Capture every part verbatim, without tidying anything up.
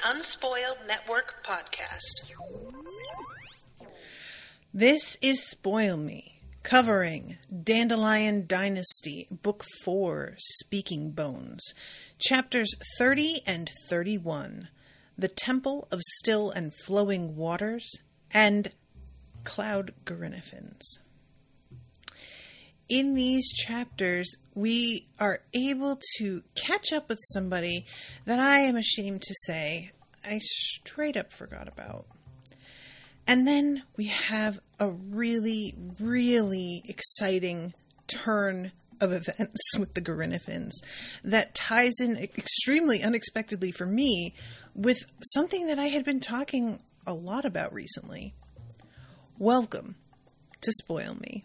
Unspoiled Network podcast. This is Spoil Me, covering Dandelion Dynasty, Book four, Speaking Bones, Chapters thirty and thirty-one, The Temple of Still and Flowing Waters, and Cloud Grynophons. In these chapters, we are able to catch up with somebody that I am ashamed to say I straight up forgot about. And then we have a really, really exciting turn of events with the Grynophons that ties in extremely unexpectedly for me with something that I had been talking a lot about recently. Welcome to Spoil Me.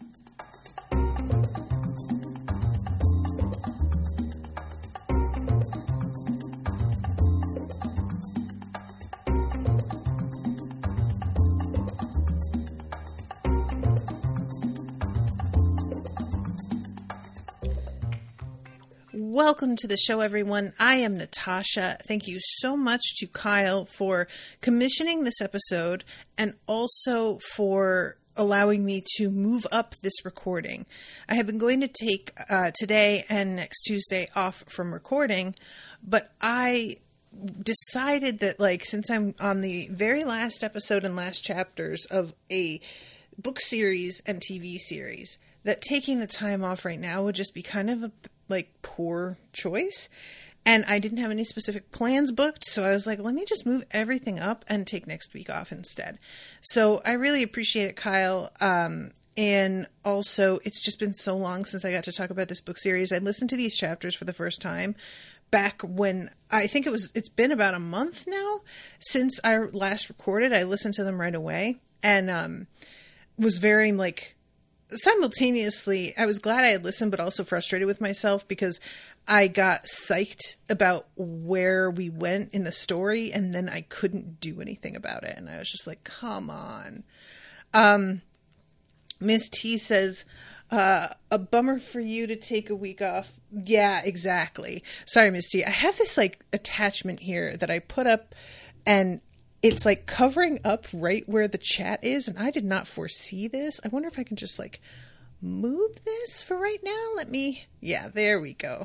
Welcome to the show, everyone. I am Natasha. Thank you so much to Kyle for commissioning this episode and also for allowing me to move up this recording. I have been going to take uh, today and next Tuesday off from recording, but I decided that, like, since I'm on the very last episode and last chapters of a book series and T V series, that taking the time off right now would just be kind of a like poor choice. And I didn't have any specific plans booked, so I was like, let me just move everything up and take next week off instead. So I really appreciate it, Kyle. Um, and also, it's just been so long since I got to talk about this book series. I listened to these chapters for the first time back when, I think it was, it's been about a month now since I last recorded. I listened to them right away and um, was very like, simultaneously, I was glad I had listened, but also frustrated with myself because I got psyched about where we went in the story, and then I couldn't do anything about it. And I was just like, come on. Um, Miss T says, uh, a bummer for you to take a week off. Yeah, exactly. Sorry, Miss T. I have this like attachment here that I put up, and it's like covering up right where the chat is, and I did not foresee this. I wonder if I can just like move this for right now. Let me, yeah, there we go.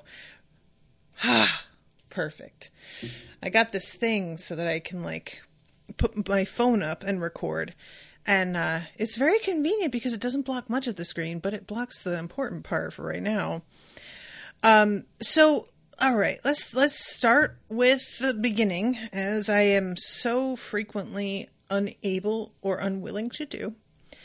Ah, perfect. I got this thing so that I can like put my phone up and record, and uh, it's very convenient because it doesn't block much of the screen, but it blocks the important part for right now. Um, so All right, let's let's start with the beginning, as I am so frequently unable or unwilling to do.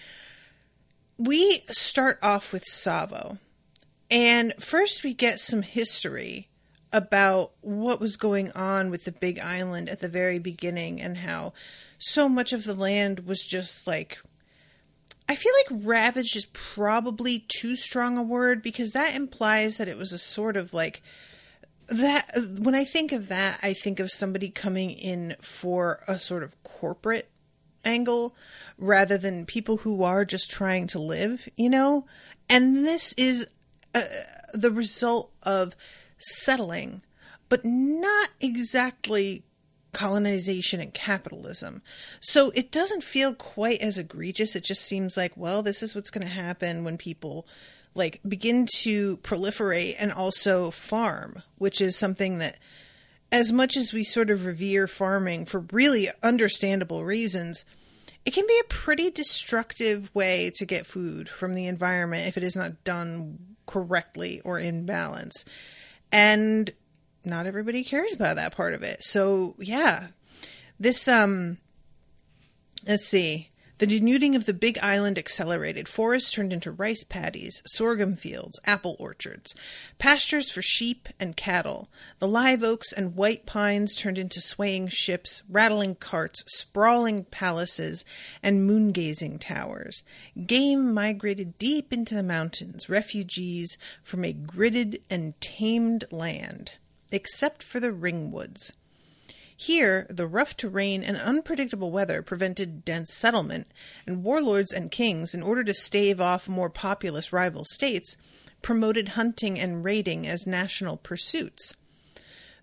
We start off with Tsavo, and first we get some history about what was going on with the Big Island at the very beginning and how so much of the land was just like, I feel like ravaged is probably too strong a word, because that implies that it was a sort of like, that when I think of that, I think of somebody coming in for a sort of corporate angle rather than people who are just trying to live, you know? And this is uh, the result of settling, but not exactly colonization and capitalism. So it doesn't feel quite as egregious. It just seems like, well, this is what's going to happen when people like begin to proliferate and also farm, which is something that, as much as we sort of revere farming for really understandable reasons, it can be a pretty destructive way to get food from the environment if it is not done correctly or in balance. And not everybody cares about that part of it. So yeah, this, um, let's see. The denuding of the Big Island accelerated. Forests turned into rice paddies, sorghum fields, apple orchards, pastures for sheep and cattle. The live oaks and white pines turned into swaying ships, rattling carts, sprawling palaces, and moon-gazing towers. Game migrated deep into the mountains, refugees from a gridded and tamed land, except for the ringwoods. Here, the rough terrain and unpredictable weather prevented dense settlement, and warlords and kings, in order to stave off more populous rival states, promoted hunting and raiding as national pursuits.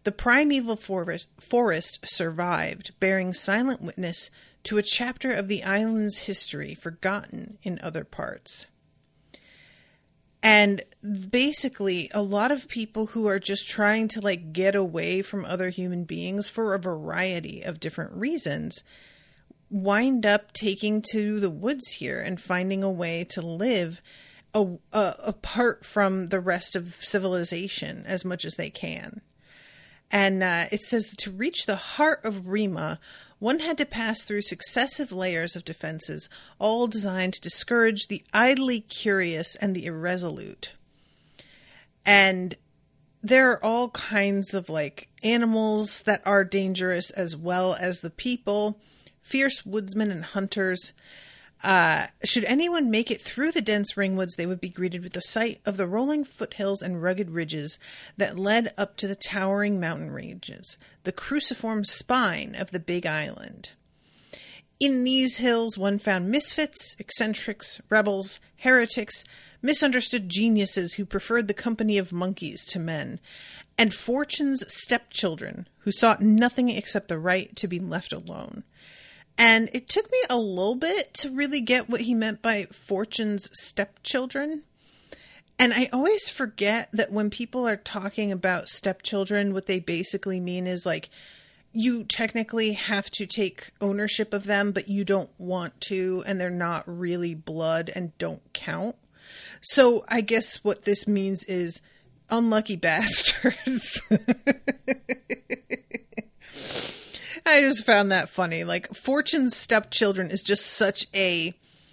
the primeval forest, forest survived, bearing silent witness to a chapter of the island's history forgotten in other parts. And basically, a lot of people who are just trying to like get away from other human beings for a variety of different reasons wind up taking to the woods here and finding a way to live a, a, apart from the rest of civilization as much as they can. And uh, it says to reach the heart of Rima, one had to pass through successive layers of defenses, all designed to discourage the idly curious and the irresolute. And there are all kinds of like animals that are dangerous as well as the people, fierce woodsmen and hunters. Uh, should anyone make it through the dense ringwoods, they would be greeted with the sight of the rolling foothills and rugged ridges that led up to the towering mountain ranges, the cruciform spine of the Big Island. In these hills, one found misfits, eccentrics, rebels, heretics, misunderstood geniuses who preferred the company of monkeys to men, and fortune's stepchildren who sought nothing except the right to be left alone. And it took me a little bit to really get what he meant by fortune's stepchildren. And I always forget that when people are talking about stepchildren, what they basically mean is like, you technically have to take ownership of them, but you don't want to, and they're not really blood and don't count. So I guess what this means is unlucky bastards. I just found that funny. Like, fortune's stepchildren is just such a,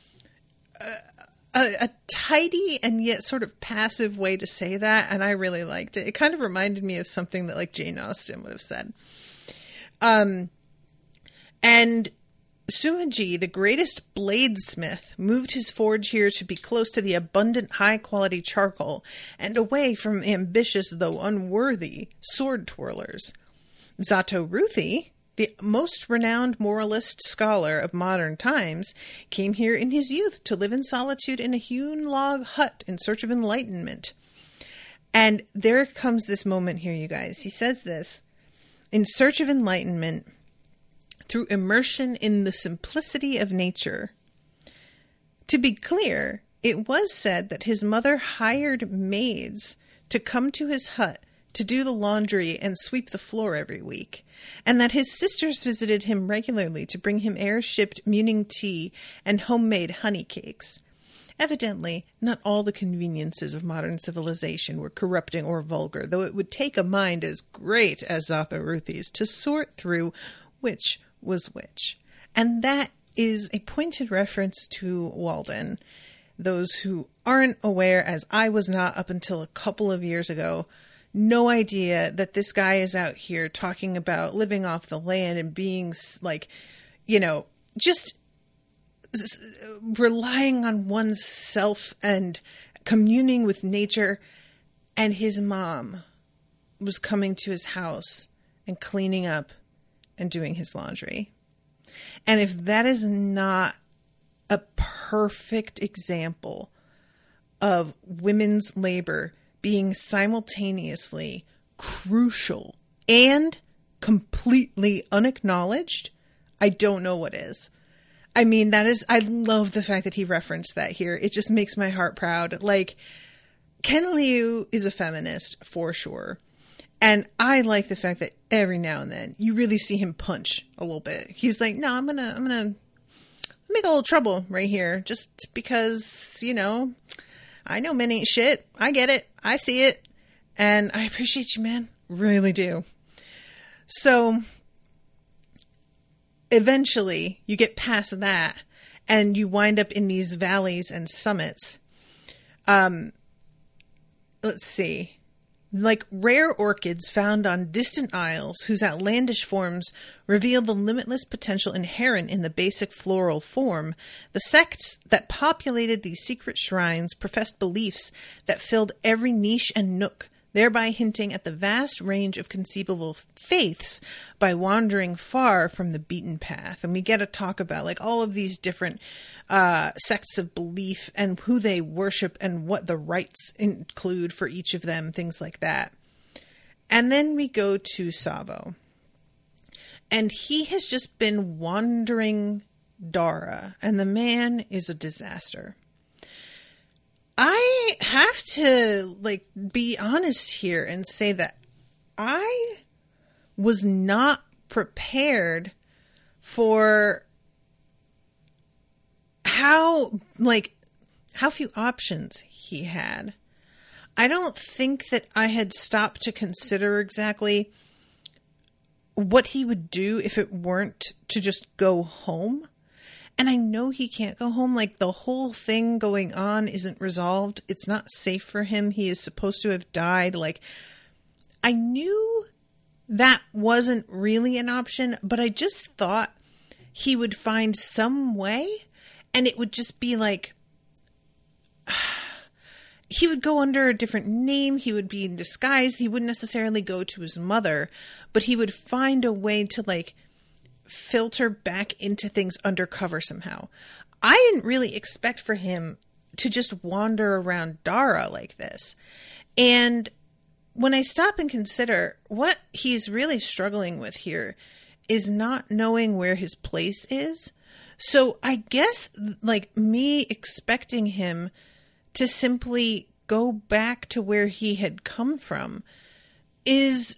a a tidy and yet sort of passive way to say that, and I really liked it. It kind of reminded me of something that like Jane Austen would have said. Um, and Sumaji, the greatest bladesmith, moved his forge here to be close to the abundant high-quality charcoal and away from ambitious though unworthy sword twirlers. Zato Ruthie, the most renowned moralist scholar of modern times, came here in his youth to live in solitude in a hewn log hut in search of enlightenment. And there comes this moment here, you guys. He says this, in search of enlightenment through immersion in the simplicity of nature. To be clear, it was said that his mother hired maids to come to his hut to do the laundry and sweep the floor every week, and that his sisters visited him regularly to bring him air-shipped Muning tea and homemade honey cakes. Evidently, not all the conveniences of modern civilization were corrupting or vulgar, though it would take a mind as great as Zato Ruthie's to sort through which was which. And that is a pointed reference to Walden. Those who aren't aware, as I was not up until a couple of years ago, no idea that this guy is out here talking about living off the land and being like, you know, just relying on one's self and communing with nature. And his mom was coming to his house and cleaning up and doing his laundry. And if that is not a perfect example of women's labor being simultaneously crucial and completely unacknowledged, I don't know what is. I mean, that is, I love the fact that he referenced that here. It just makes my heart proud. Like, Ken Liu is a feminist for sure. And I like the fact that every now and then you really see him punch a little bit. He's like, no, I'm going to, I'm going to make a little trouble right here just because, you know, I know men ain't shit. I get it. I see it. And I appreciate you, man. Really do. So eventually you get past that and you wind up in these valleys and summits. Um, let's see. Like rare orchids found on distant isles whose outlandish forms reveal the limitless potential inherent in the basic floral form, the sects that populated these secret shrines professed beliefs that filled every niche and nook, thereby hinting at the vast range of conceivable faiths by wandering far from the beaten path. And we get to talk about like all of these different uh, sects of belief and who they worship and what the rites include for each of them, things like that. And then we go to Savo. And he has just been wandering Dara. And the man is a disaster. I have to, like, be honest here and say that I was not prepared for how, like, how few options he had. I don't think that I had stopped to consider exactly what he would do if it weren't to just go home. And I know he can't go home. Like, the whole thing going on isn't resolved. It's not safe for him. He is supposed to have died. Like, I knew that wasn't really an option, but I just thought he would find some way, and it would just be like, he would go under a different name. He would be in disguise. He wouldn't necessarily go to his mother, but he would find a way to, like, filter back into things undercover somehow. I didn't really expect for him to just wander around Dara like this. And when I stop and consider what he's really struggling with here is not knowing where his place is. So I guess, like, me expecting him to simply go back to where he had come from is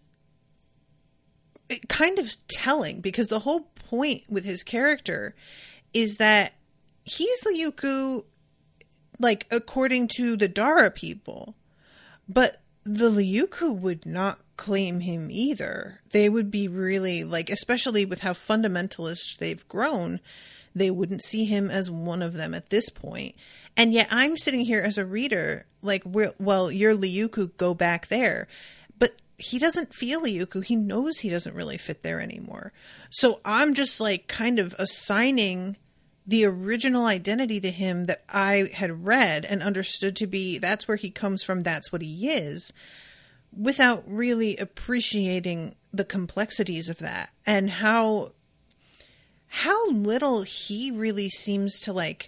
kind of telling, because the whole point with his character is that he's Ryuku, like, according to the Dara people, but the Ryuku would not claim him either. They would be really, like, especially with how fundamentalist they've grown, they wouldn't see him as one of them at this point. And yet I'm sitting here as a reader, like, well, you're Ryuku, go back there. But he doesn't feel Ryuku. He knows he doesn't really fit there anymore. So I'm just, like, kind of assigning the original identity to him that I had read and understood to be, that's where he comes from, that's what he is, without really appreciating the complexities of that and how how little he really seems to, like,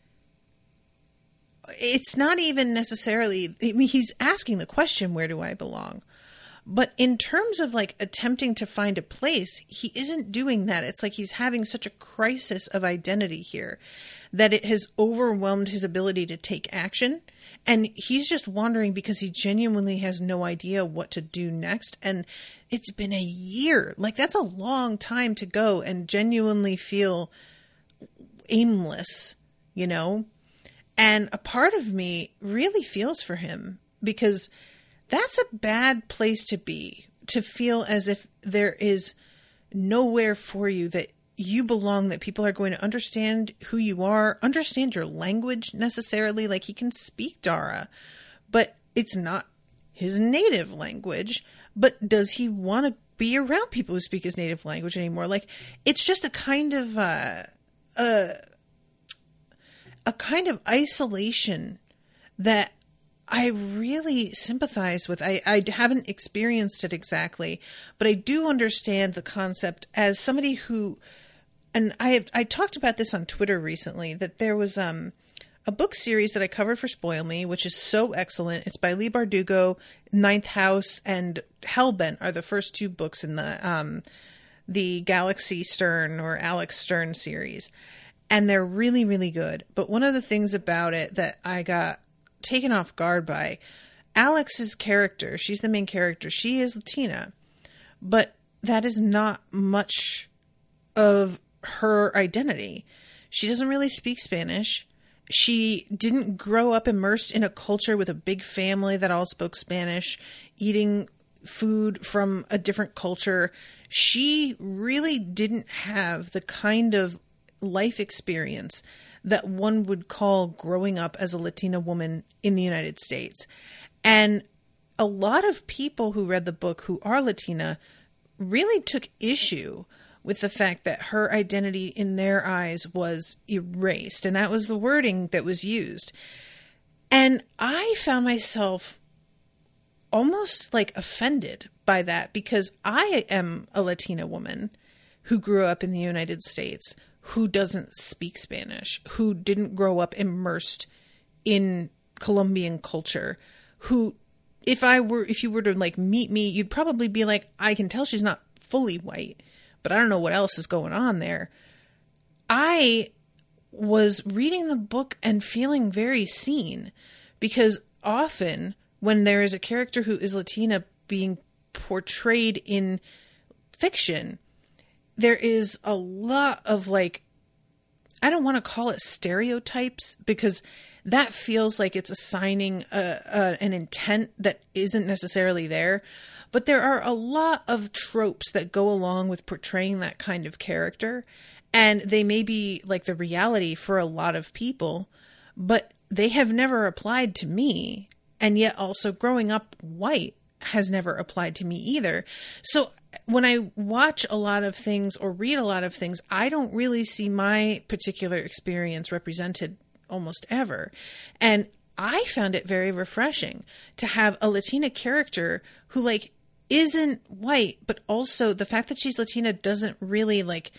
it's not even necessarily, I mean, he's asking the question, where do I belong? But in terms of, like, attempting to find a place, he isn't doing that. It's like he's having such a crisis of identity here that it has overwhelmed his ability to take action. And he's just wandering because he genuinely has no idea what to do next. And it's been a year. Like, that's a long time to go and genuinely feel aimless, you know? And a part of me really feels for him, because that's a bad place to be, to feel as if there is nowhere for you, that you belong, that people are going to understand who you are, understand your language necessarily. Like, he can speak Dara, but it's not his native language. But does he want to be around people who speak his native language anymore? Like, it's just a kind of, uh, uh, a kind of isolation that I really sympathize with. I, I haven't experienced it exactly, but I do understand the concept as somebody who, and I have, I talked about this on Twitter recently, that there was um, a book series that I covered for Spoil Me, which is so excellent. It's by Leigh Bardugo. Ninth House and Hellbent are the first two books in the um, the Galaxy Stern or Alex Stern series. And they're really, really good. But one of the things about it that I got taken off guard by, Alex's character, she's the main character, she is Latina, but that is not much of her identity. She doesn't really speak Spanish. She didn't grow up immersed in a culture with a big family that all spoke Spanish, eating food from a different culture. She really didn't have the kind of life experience that one would call growing up as a Latina woman in the United States. And a lot of people who read the book who are Latina really took issue with the fact that her identity in their eyes was erased. And that was the wording that was used. And I found myself almost, like, offended by that, because I am a Latina woman who grew up in the United States, who doesn't speak Spanish, who didn't grow up immersed in Colombian culture, who if I were, if you were to like meet me, you'd probably be like, I can tell she's not fully white, but I don't know what else is going on there. I was reading the book and feeling very seen, because often when there is a character who is Latina being portrayed in fiction, there is a lot of like, I don't want to call it stereotypes, because that feels like it's assigning a, a, an intent that isn't necessarily there. But there are a lot of tropes that go along with portraying that kind of character. And they may be like the reality for a lot of people, but they have never applied to me. And yet also growing up white has never applied to me either. So when I watch a lot of things or read a lot of things, I don't really see my particular experience represented almost ever. And I found it very refreshing to have a Latina character who like isn't white, but also the fact that she's Latina doesn't really like,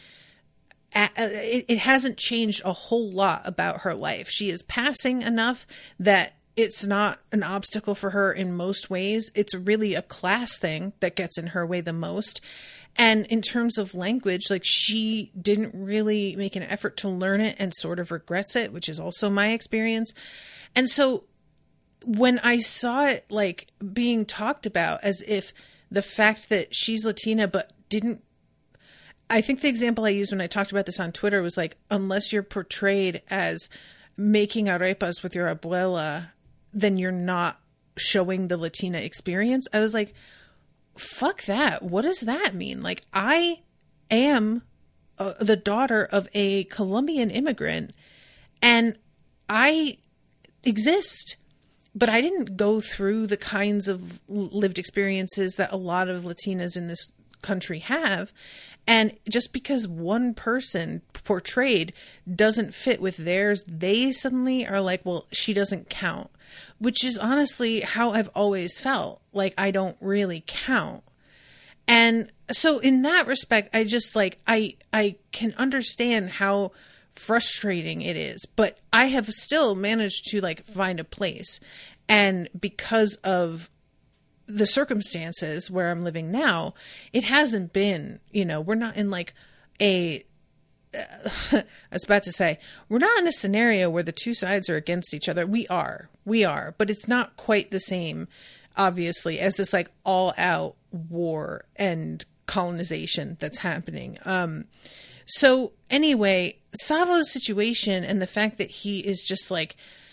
it, it hasn't changed a whole lot about her life. She is passing enough that it's not an obstacle for her in most ways. It's really a class thing that gets in her way the most. And in terms of language, like she didn't really make an effort to learn it and sort of regrets it, which is also my experience. And so when I saw it like being talked about as if the fact that she's Latina but didn't, I think the example I used when I talked about this on Twitter was like, unless you're portrayed as making arepas with your abuela, then you're not showing the Latina experience. I was like, fuck that. What does that mean? Like, I am uh, the daughter of a Colombian immigrant and I exist, but I didn't go through the kinds of lived experiences that a lot of Latinas in this country have. And just because one person portrayed doesn't fit with theirs, they suddenly are like, well, she doesn't count, which is honestly how I've always felt. Like, I don't really count. And so in that respect, I just like, I, I can understand how frustrating it is, but I have still managed to like find a place. And because of the circumstances where I'm living now, it hasn't been, you know, we're not in like a, uh, I was about to say, we're not in a scenario where the two sides are against each other. We are, we are, but it's not quite the same, obviously, as this like all out war and colonization that's happening. Um, so anyway, Savo's situation and the fact that he is just like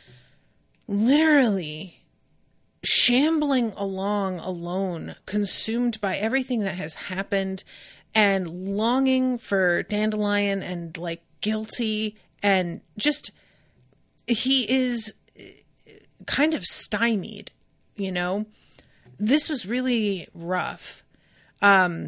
literally shambling along alone, consumed by everything that has happened and longing for Dandelion and like guilty and just, he is kind of stymied, you know, this was really rough. Um,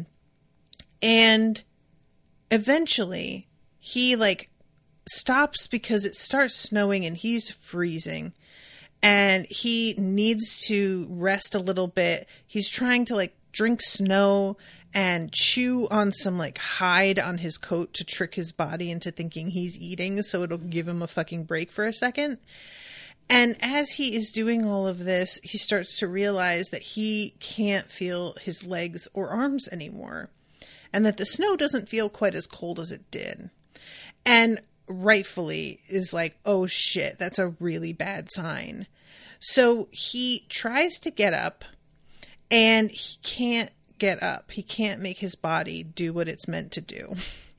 and eventually he like stops because it starts snowing and he's freezing. And he needs to rest a little bit. He's trying to like drink snow and chew on some like hide on his coat to trick his body into thinking he's eating, so it'll give him a fucking break for a second. And as he is doing all of this, he starts to realize that he can't feel his legs or arms anymore, and that the snow doesn't feel quite as cold as it did. And rightfully is like, oh shit, that's a really bad sign. So he tries to get up and he can't get up. He can't make his body do what it's meant to do.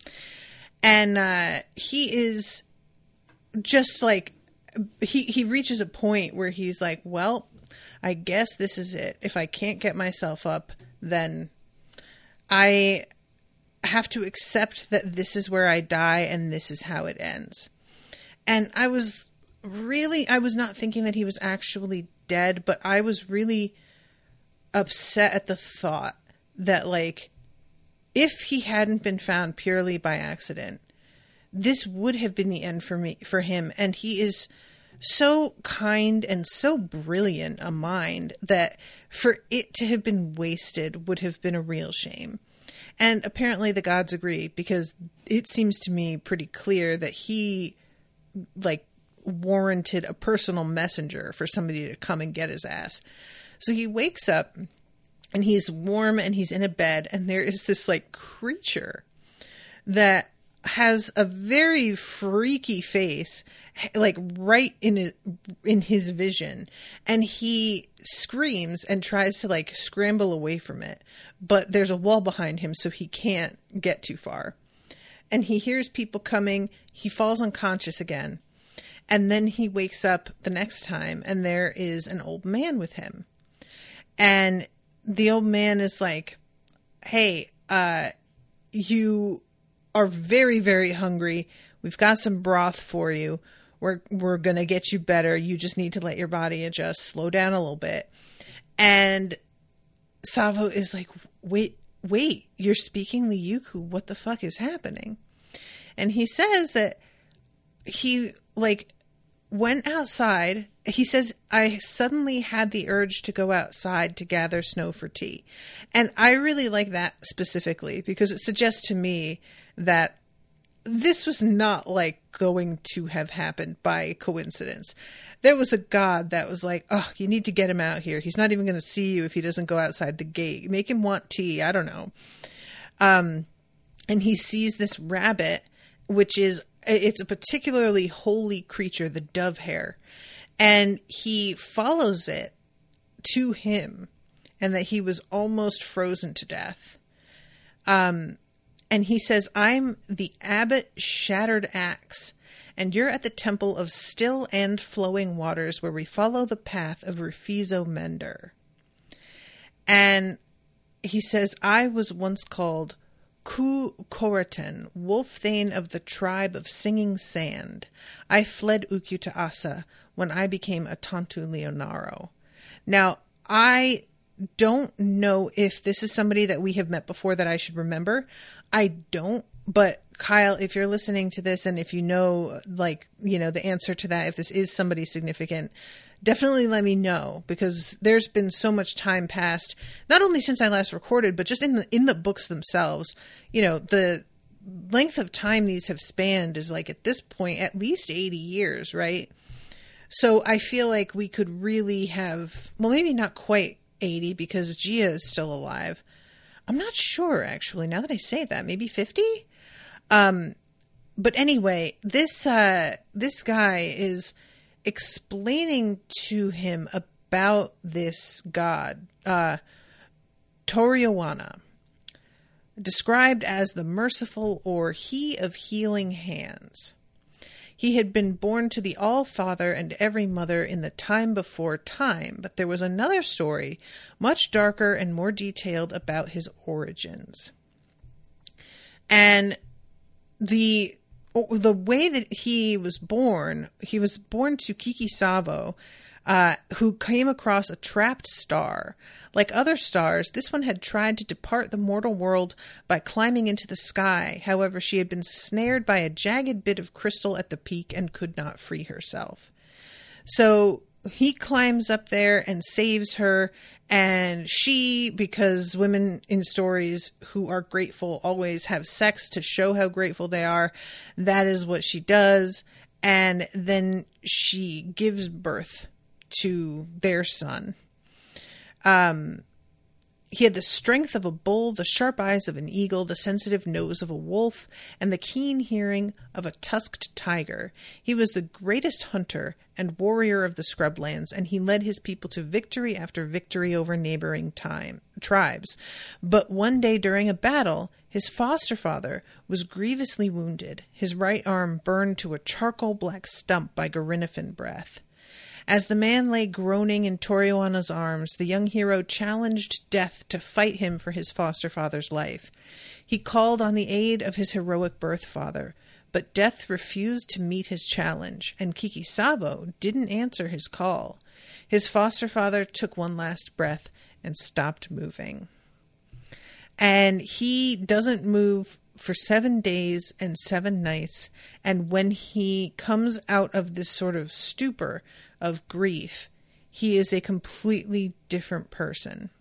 And uh, he is just like, he, he reaches a point where he's like, well, I guess this is it. If I can't get myself up, then I have to accept that this is where I die and this is how it ends. And I was really, I was not thinking that he was actually dead, but I was really upset at the thought that like, if he hadn't been found purely by accident, this would have been the end for me, for him. And he is so kind and so brilliant a mind that for it to have been wasted would have been a real shame. And apparently the gods agree, because it seems to me pretty clear that he like warranted a personal messenger for somebody to come and get his ass. So he wakes up and he's warm and he's in a bed, and there is this like creature that has a very freaky face, like right in his, in his vision. And he screams and tries to like scramble away from it, but there's a wall behind him, so he can't get too far. And he hears people coming. He falls unconscious again. And then he wakes up the next time, and there is an old man with him. And the old man is like, hey, uh, you are very, very hungry. We've got some broth for you. We're, we're going to get you better. You just need to let your body adjust, slow down a little bit. And Savo is like, wait, wait, you're speaking Liuku. What the fuck is happening? And he says that he like went outside. He says, I suddenly had the urge to go outside to gather snow for tea. And I really like that specifically because it suggests to me that this was not like going to have happened by coincidence. There was a god that was like, oh, you need to get him out here. He's not even going to see you if he doesn't go outside the gate. Make him want tea. I don't know. Um, and he sees this rabbit, which is, it's a particularly holy creature, the dove hair. And he follows it to him, and that he was almost frozen to death. Um, and he says, I'm the Abbot Shattered Axe, and you're at the temple of still and flowing waters where we follow the path of Rufizo Mender. And he says, I was once called Ku Koriten, Wolf Thane of the tribe of Singing Sand. I fled Ukyutaasa when I became a Tantu Leonaro. Now, I don't know if this is somebody that we have met before that I should remember. I don't, but Kyle, if you're listening to this and if you know, like, you know, the answer to that, if this is somebody significant, definitely let me know, because there's been so much time passed, not only since I last recorded, but just in the, in the books themselves. You know, the length of time these have spanned is like, at this point, at least eighty years, right? So I feel like we could really have, well, maybe not quite eighty because Gia is still alive. I'm not sure, actually, now that I say that, maybe fifty? Um, but anyway, this, uh, this guy is explaining to him about this god, uh, Toriowana, described as the merciful or he of healing hands. He had been born to the All-Father and every mother in the time before time, but there was another story, much darker and more detailed, about his origins. And the the way that he was born, he was born to Kiki Savo, uh, who came across a trapped star. Like other stars, this one had tried to depart the mortal world by climbing into the sky. However, she had been snared by a jagged bit of crystal at the peak and could not free herself. So he climbs up there and saves her, and she, because women in stories who are grateful always have sex to show how grateful they are, that is what she does. And then she gives birth to their son. Um, he had the strength of a bull, the sharp eyes of an eagle, the sensitive nose of a wolf, and the keen hearing of a tusked tiger. He was the greatest hunter and warrior of the scrublands, and he led his people to victory after victory over neighboring time, tribes. But one day during a battle, his foster father was grievously wounded, his right arm burned to a charcoal black stump by Garinafin breath. As the man lay groaning in Torioana's arms, the young hero challenged death to fight him for his foster father's life. He called on the aid of his heroic birth father, but death refused to meet his challenge, and Kiki Savo didn't answer his call. His foster father took one last breath and stopped moving. And he doesn't move for seven days and seven nights, and when he comes out of this sort of stupor of grief, he is a completely different person.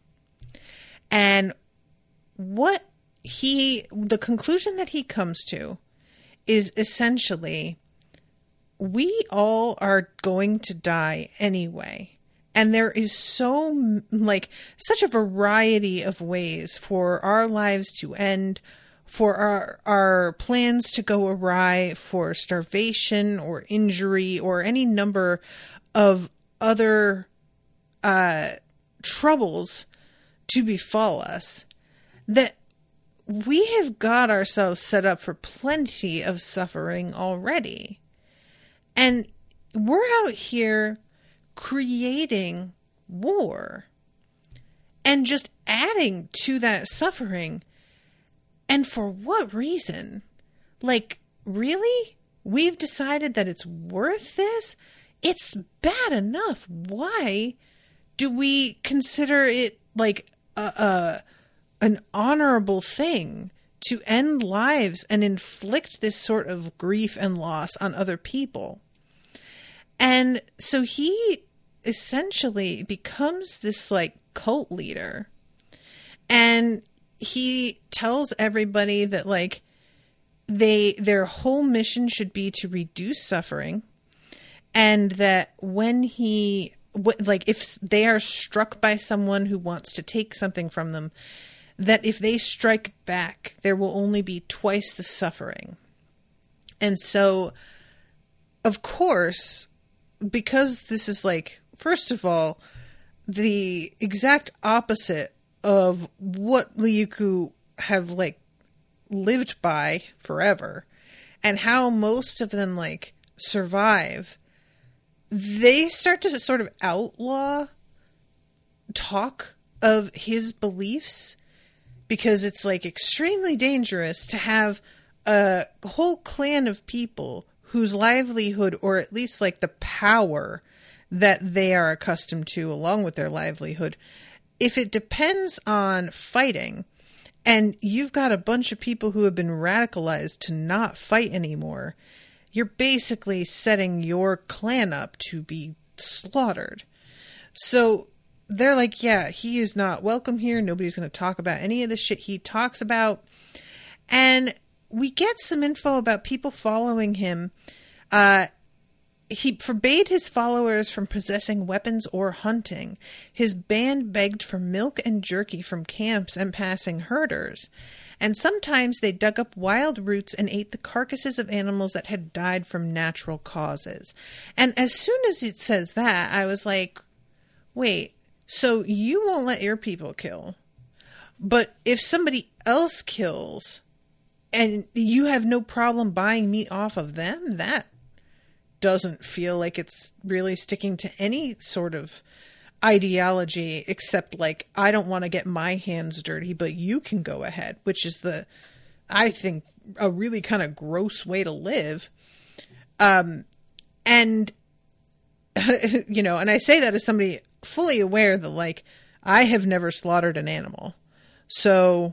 And what he, the conclusion that he comes to is essentially, we all are going to die anyway. And there is so, like, such a variety of ways for our lives to end, for our our plans to go awry, for starvation or injury or any number of other uh, troubles to befall us, that we have got ourselves set up for plenty of suffering already. And we're out here creating war and just adding to that suffering. And for what reason? Like, really? We've decided that it's worth this? It's bad enough. Why do we consider it like a, a an honorable thing to end lives and inflict this sort of grief and loss on other people? And so he essentially becomes this like cult leader, and he tells everybody that like they their whole mission should be to reduce suffering, and that when he like if they are struck by someone who wants to take something from them, that if they strike back, there will only be twice the suffering. And so, of course, because this is like, first of all, the exact opposite of what Ryuku have like lived by forever, and how most of them like survive, they start to sort of outlaw talk of his beliefs, because it's like extremely dangerous to have a whole clan of people whose livelihood, or at least like the power that they are accustomed to along with their livelihood, if it depends on fighting, and you've got a bunch of people who have been radicalized to not fight anymore, you're basically setting your clan up to be slaughtered. So they're like, yeah, he is not welcome here. Nobody's going to talk about any of the shit he talks about. And we get some info about people following him. Uh, he forbade his followers from possessing weapons or hunting. His band begged for milk and jerky from camps and passing herders. And sometimes they dug up wild roots and ate the carcasses of animals that had died from natural causes. And as soon as it says that, I was like, wait, so you won't let your people kill, but if somebody else kills and you have no problem buying meat off of them, that doesn't feel like it's really sticking to any sort of ideology, except like, I don't want to get my hands dirty, but you can go ahead, which is the, I think, a really kind of gross way to live. Um, and, you know, and I say that as somebody fully aware that, like, I have never slaughtered an animal. So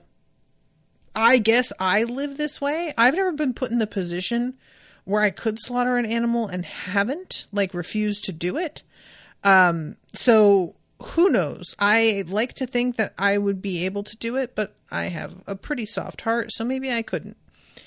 I guess I live this way. I've never been put in the position where I could slaughter an animal and haven't, like, refused to do it. Um, so who knows? I like to think that I would be able to do it, but I have a pretty soft heart, so maybe I couldn't.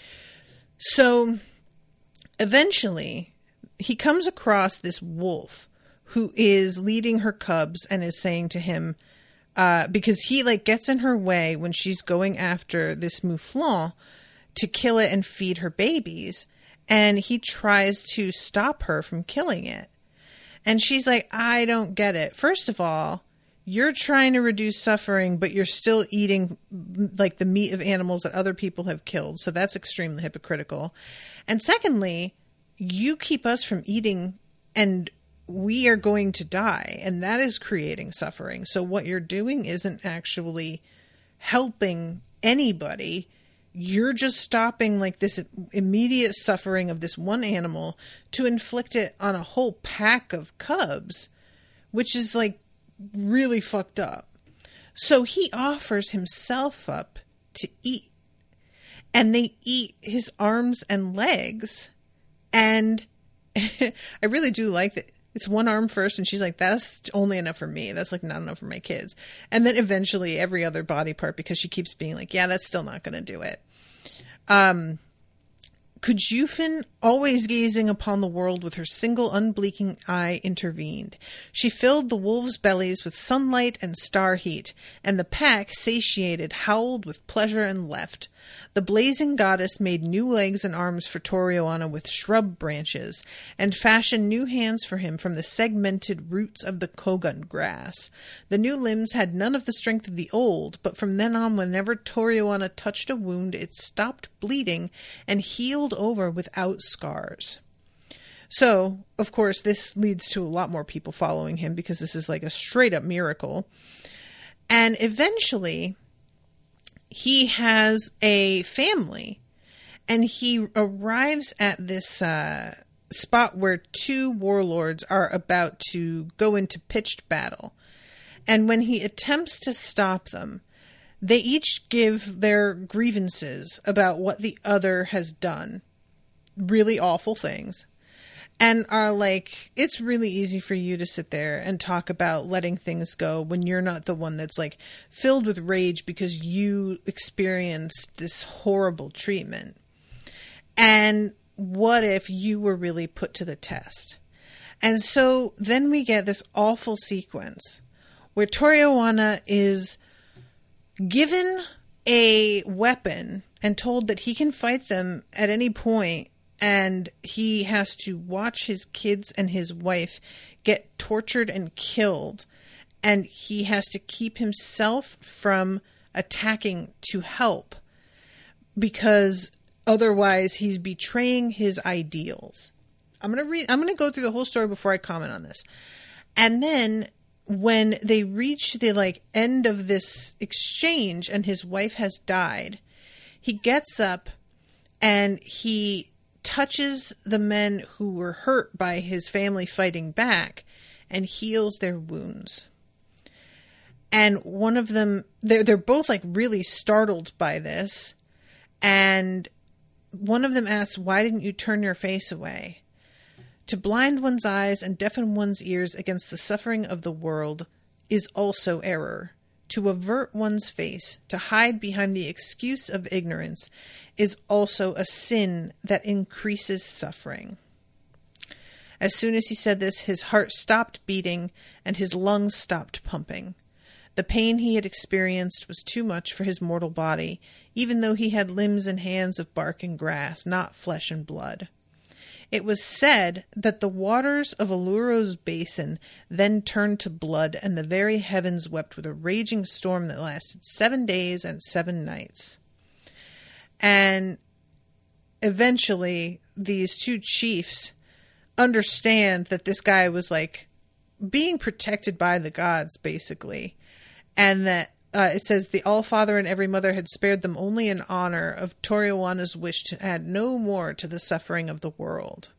So eventually he comes across this wolf who is leading her cubs and is saying to him, uh, because he like gets in her way when she's going after this mouflon to kill it and feed her babies. And he tries to stop her from killing it. And she's like, I don't get it. First of all, you're trying to reduce suffering, but you're still eating like the meat of animals that other people have killed. So that's extremely hypocritical. And secondly, you keep us from eating and we are going to die. And that is creating suffering. So what you're doing isn't actually helping anybody. You're just stopping like this immediate suffering of this one animal to inflict it on a whole pack of cubs, which is like really fucked up. So he offers himself up to eat, and they eat his arms and legs. And I really do like that. It's one arm first, and she's like, that's only enough for me. That's like not enough for my kids. And then eventually every other body part, because she keeps being like, yeah, that's still not going to do it. Um, Kujufin, always gazing upon the world with her single unblinking eye, intervened. She filled the wolves' bellies with sunlight and star heat, and the pack, satiated, howled with pleasure and left. The blazing goddess made new legs and arms for Torioana with shrub branches, and fashioned new hands for him from the segmented roots of the kogan grass. The new limbs had none of the strength of the old, but from then on, whenever Torioana touched a wound, it stopped bleeding and healed over without scars. So, of course, this leads to a lot more people following him because this is like a straight up miracle. And eventually, he has a family, and he arrives at this uh, spot where two warlords are about to go into pitched battle. And when he attempts to stop them, they each give their grievances about what the other has done. Really awful things. And are like, it's really easy for you to sit there and talk about letting things go when you're not the one that's like filled with rage because you experienced this horrible treatment. And what if you were really put to the test? And so then we get this awful sequence where Torioana is given a weapon and told that he can fight them at any point. And he has to watch his kids and his wife get tortured and killed. And he has to keep himself from attacking to help, because otherwise he's betraying his ideals. I'm going to read, I'm going to go through the whole story before I comment on this. And then when they reach the like end of this exchange and his wife has died, he gets up and he touches the men who were hurt by his family fighting back and heals their wounds. And one of them, they're, they're both like really startled by this. And one of them asks, "Why didn't you turn your face away?" To blind one's eyes and deafen one's ears against the suffering of the world is also error. To avert one's face, to hide behind the excuse of ignorance, is also a sin that increases suffering. As soon as he said this, his heart stopped beating and his lungs stopped pumping. The pain he had experienced was too much for his mortal body, even though he had limbs and hands of bark and grass, not flesh and blood. It was said that the waters of Aluro's basin then turned to blood, and the very heavens wept with a raging storm that lasted seven days and seven nights. And eventually, these two chiefs understand that this guy was like being protected by the gods, basically. And that uh, it says the All-Father and every mother had spared them only in honor of Torioana's wish to add no more to the suffering of the world.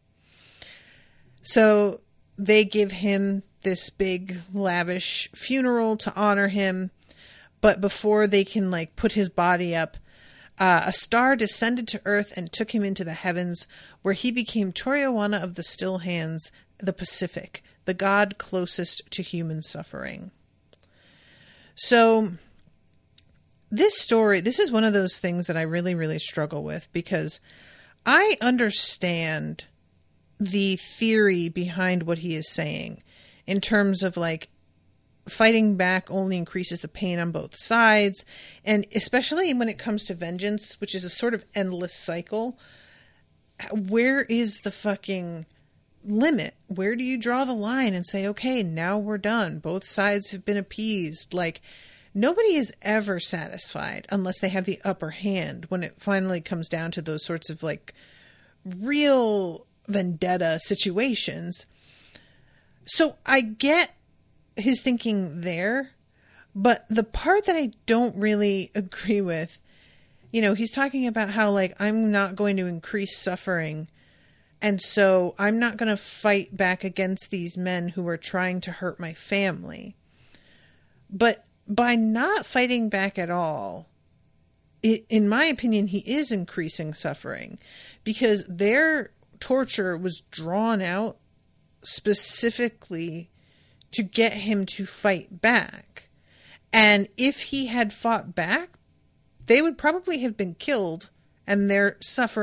So they give him this big, lavish funeral to honor him. But before they can like put his body up, Uh, a star descended to earth and took him into the heavens, where he became Torioana of the Still Hands, the Pacific, the god closest to human suffering. So, this story, this is one of those things that I really, really struggle with, because I understand the theory behind what he is saying, in terms of like, fighting back only increases the pain on both sides. And especially when it comes to vengeance, which is a sort of endless cycle, where is the fucking limit? Where do you draw the line and say, okay, now we're done. Both sides have been appeased. Like, nobody is ever satisfied unless they have the upper hand when it finally comes down to those sorts of like real vendetta situations. So I get his thinking there, but the part that I don't really agree with, you know, he's talking about how like, I'm not going to increase suffering, and so I'm not going to fight back against these men who are trying to hurt my family. But by not fighting back at all, it, in my opinion, he is increasing suffering, because their torture was drawn out specifically to get him to fight back. And if he had fought back, they would probably have been killed and their suffering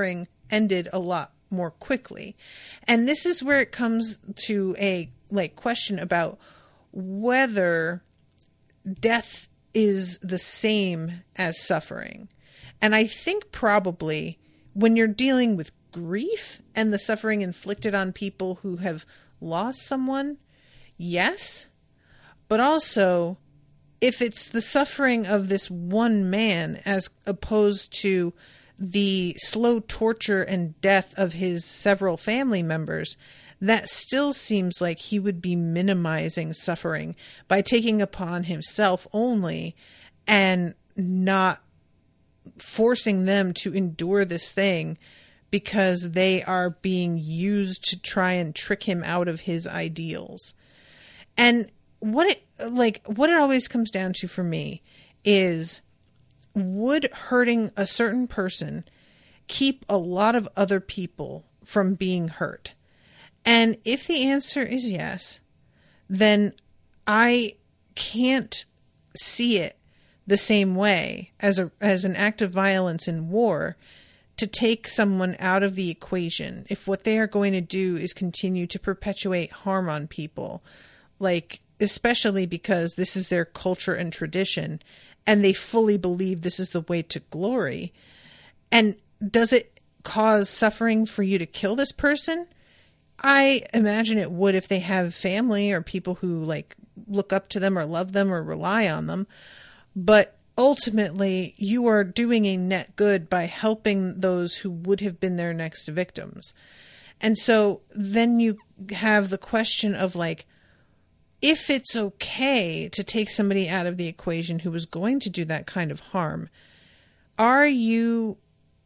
ended a lot more quickly. And this is where it comes to a like question about whether death is the same as suffering. And I think probably when you're dealing with grief and the suffering inflicted on people who have lost someone, yes. But also, if it's the suffering of this one man as opposed to the slow torture and death of his several family members, that still seems like he would be minimizing suffering by taking upon himself only and not forcing them to endure this thing because they are being used to try and trick him out of his ideals. And what it like what it always comes down to for me is, would hurting a certain person keep a lot of other people from being hurt? And if the answer is yes, then I can't see it the same way as a as an act of violence in war to take someone out of the equation if what they are going to do is continue to perpetuate harm on people, like especially because this is their culture and tradition and they fully believe this is the way to glory. And does it cause suffering for you to kill this person? I imagine it would if they have family or people who like look up to them or love them or rely on them. But ultimately, you are doing a net good by helping those who would have been their next victims. And so then you have the question of like, if it's okay to take somebody out of the equation who was going to do that kind of harm, are you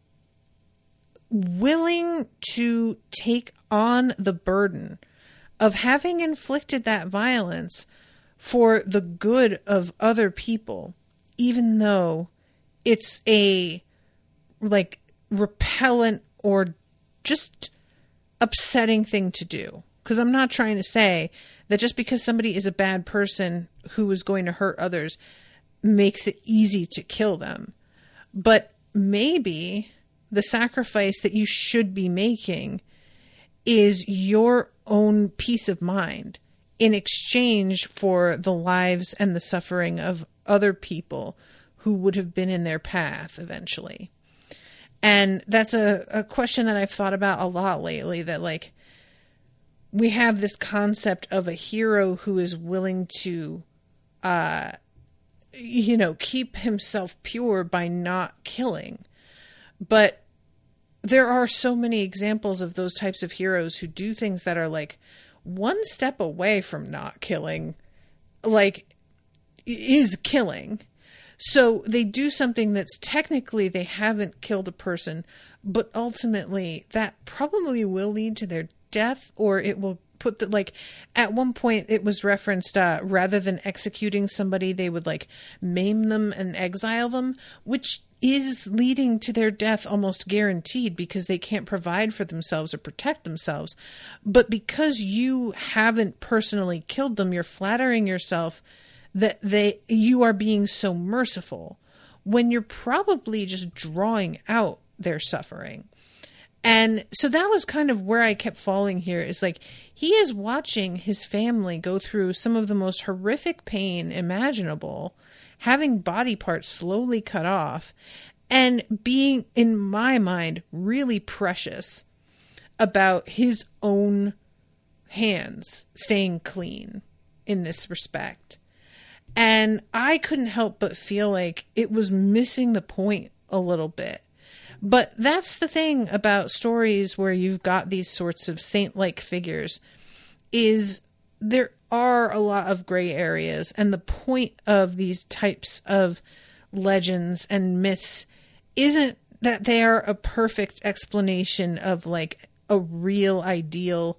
willing to take on the burden of having inflicted that violence for the good of other people, even though it's a like repellent or just upsetting thing to do? Because I'm not trying to say that just because somebody is a bad person who is going to hurt others makes it easy to kill them. But maybe the sacrifice that you should be making is your own peace of mind in exchange for the lives and the suffering of other people who would have been in their path eventually. And that's a, a question that I've thought about a lot lately, that like, we have this concept of a hero who is willing to, uh, you know, keep himself pure by not killing. But there are so many examples of those types of heroes who do things that are like one step away from not killing, like is killing. So they do something that's technically they haven't killed a person, but ultimately that probably will lead to their death, or it will put the, like, at one point it was referenced, uh, rather than executing somebody, they would like maim them and exile them, which is leading to their death almost guaranteed because they can't provide for themselves or protect themselves. But because you haven't personally killed them, you're flattering yourself that they, you are being so merciful when you're probably just drawing out their suffering. And so that was kind of where I kept falling here, is like, he is watching his family go through some of the most horrific pain imaginable, having body parts slowly cut off, and being, in my mind, really precious about his own hands staying clean in this respect. And I couldn't help but feel like it was missing the point a little bit. But that's the thing about stories where you've got these sorts of saint-like figures, is there are a lot of gray areas. And the point of these types of legends and myths isn't that they are a perfect explanation of like a real ideal.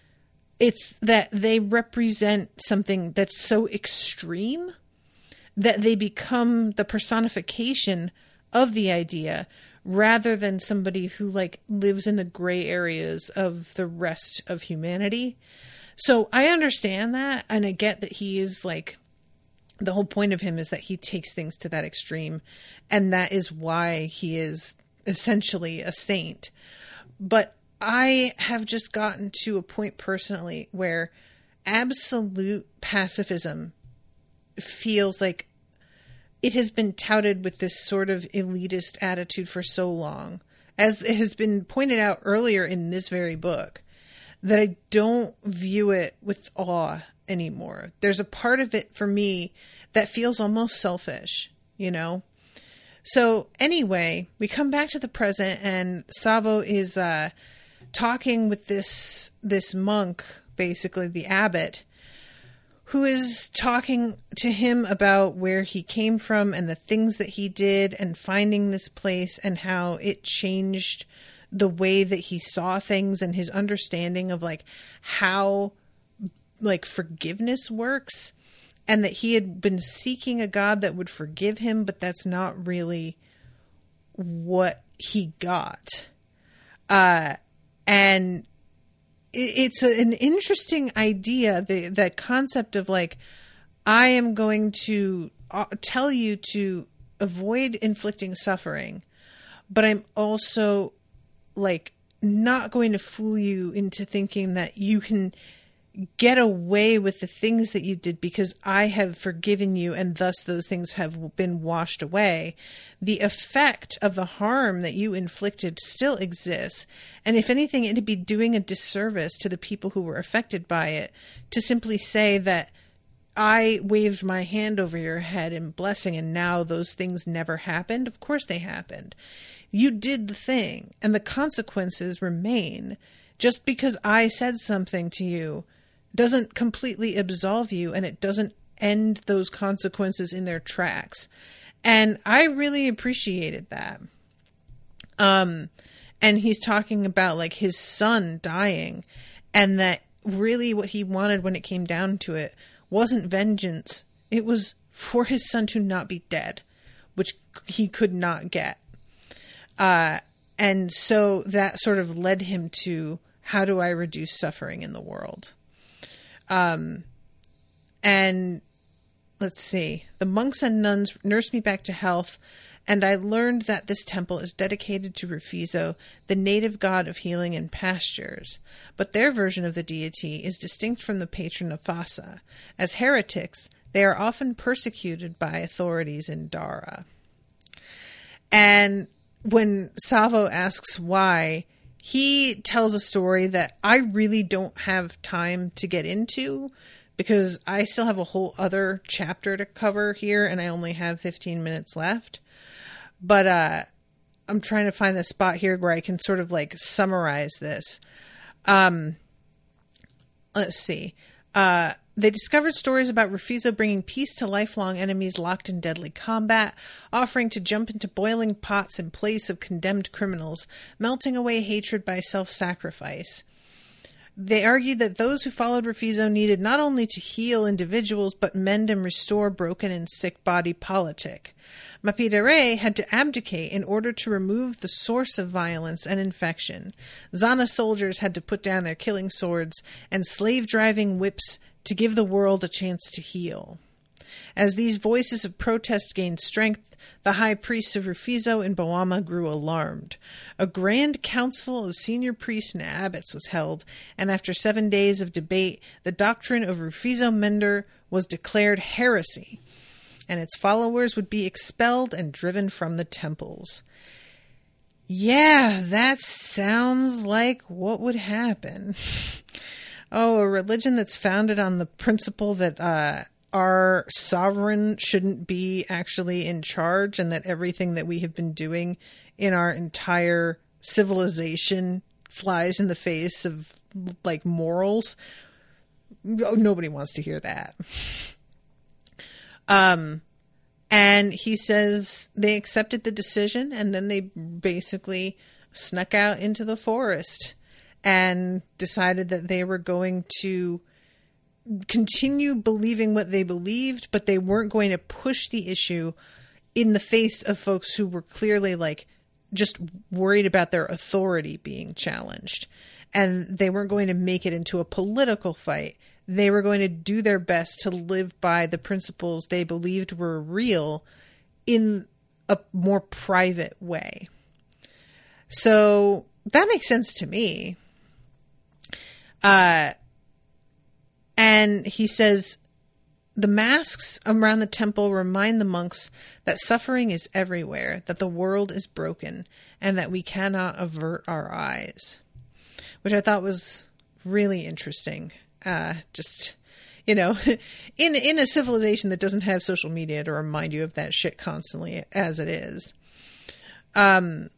It's that they represent something that's so extreme that they become the personification of the idea, rather than somebody who like lives in the gray areas of the rest of humanity. So I understand that. And I get that he is like, the whole point of him is that he takes things to that extreme. And that is why he is essentially a saint. but I have just gotten to a point personally where absolute pacifism feels like it has been touted with this sort of elitist attitude for so long, as it has been pointed out earlier in this very book, that I don't view it with awe anymore. There's a part of it for me that feels almost selfish, you know? So anyway, we come back to the present, and Savo is uh, talking with this this monk, basically the abbot, who is talking to him about where he came from and the things that he did and finding this place and how it changed the way that he saw things and his understanding of like how like forgiveness works, and that he had been seeking a God that would forgive him, but that's not really what he got. Uh, and it's a, an interesting idea, the, the concept of like, I am going to uh, tell you to avoid inflicting suffering, but I'm also like not going to fool you into thinking that you can get away with the things that you did because I have forgiven you and thus those things have been washed away. The effect of the harm that you inflicted still exists. And if anything, it'd be doing a disservice to the people who were affected by it to simply say that I waved my hand over your head in blessing and now those things never happened. Of course they happened. You did the thing and the consequences remain. Just because I said something to you doesn't completely absolve you, and it doesn't end those consequences in their tracks. And I really appreciated that. Um, and he's talking about like his son dying, and that really what he wanted when it came down to it wasn't vengeance. It was for his son to not be dead, which he could not get. Uh, and so that sort of led him to, how do I reduce suffering in the world? Um, and let's see, the monks and nuns nursed me back to health, and I learned that this temple is dedicated to Rufizo, the native god of healing and pastures. But their version of the deity is distinct from the patron of Fasa. As heretics, they are often persecuted by authorities in Dara. And when Savo asks why, he tells a story that I really don't have time to get into because I still have a whole other chapter to cover here and I only have fifteen minutes left. But uh, I'm trying to find the spot here where I can sort of like summarize this. Um, let's see. Uh, they discovered stories about Rufizo bringing peace to lifelong enemies locked in deadly combat, offering to jump into boiling pots in place of condemned criminals, melting away hatred by self-sacrifice. They argued that those who followed Rufizo needed not only to heal individuals, but mend and restore broken and sick body politic. Mapidere had to abdicate in order to remove the source of violence and infection. Zana soldiers had to put down their killing swords and slave-driving whips to give the world a chance to heal. As these voices of protest gained strength, the high priests of Rufizo in Bawama grew alarmed. A grand council of senior priests and abbots was held, and after seven days of debate, the doctrine of Rufizo Mender was declared heresy, and its followers would be expelled and driven from the temples. Yeah, that sounds like what would happen. Oh, a religion that's founded on the principle that uh, our sovereign shouldn't be actually in charge and that everything that we have been doing in our entire civilization flies in the face of, like, morals. Nobody wants to hear that. Um, and he says they accepted the decision and then they basically snuck out into the forest and decided that they were going to continue believing what they believed, but they weren't going to push the issue in the face of folks who were clearly like just worried about their authority being challenged. And they weren't going to make it into a political fight. They were going to do their best to live by the principles they believed were real in a more private way. So that makes sense to me. Uh, and he says, the masks around the temple remind the monks that suffering is everywhere, that the world is broken, and that we cannot avert our eyes. Which I thought was really interesting. Uh, just, you know, in in a civilization that doesn't have social media to remind you of that shit constantly as it is. Um,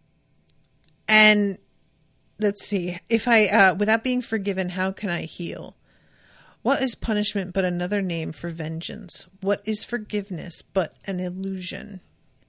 and let's see, if I, uh, without being forgiven, how can I heal? What is punishment but another name for vengeance? What is forgiveness but an illusion?